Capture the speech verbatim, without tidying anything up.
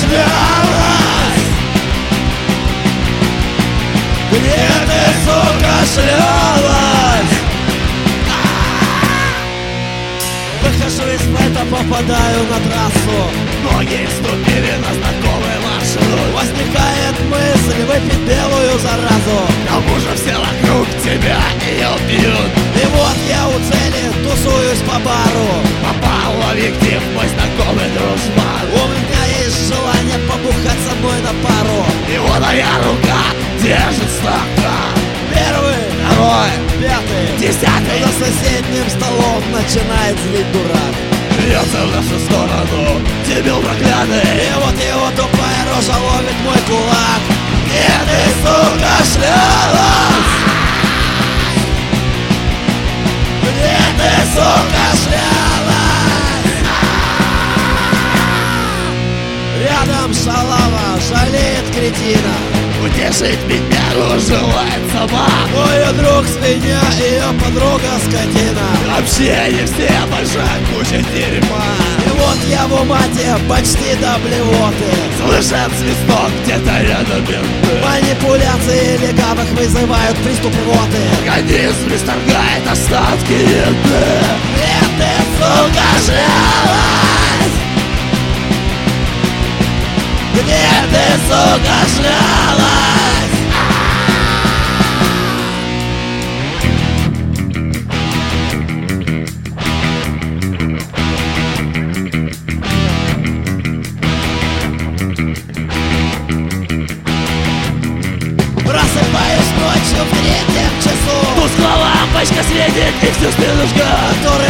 шлялась? Где ты, сука, шлялась? Выхожу из флайта, попадаю на трассу. Ноги ступили на знакомый маршрут. Возникает мысль выпить белую заразу. К тому же все вокруг тебя ее пьют. И вот я у цели, тусуюсь по бару. Попал в объектив мой знакомый дружбан. У меня есть желание побухать со мной на пару. Его моя рука держит стакан. Первый, Второй, пятый, десятый. за соседним столом начинает злить дурак. Льется в нашу сторону дебил проклятый. И вот его тупая рожа ловит мой кулак. Где ты, сука, шлялась? Где ты, сука, шлялась? Рядом шалава жалеет кретина. Утешить беднягу желает сама. Мой друг свинья, ее подруга скотина. Вообще они все большая куча дерьма. И вот я в умате почти до блевоты. Слышат свисток где-то рядом менты. Манипуляции легавых вызывают приступ рвоты. Организм исторгает остатки еды. Где ты, сука, шлялась? Где ты, сука, шлялась? Просыпаюсь ночью в третьем часу. Тусклая лампочка светит и всю спину жгет. Который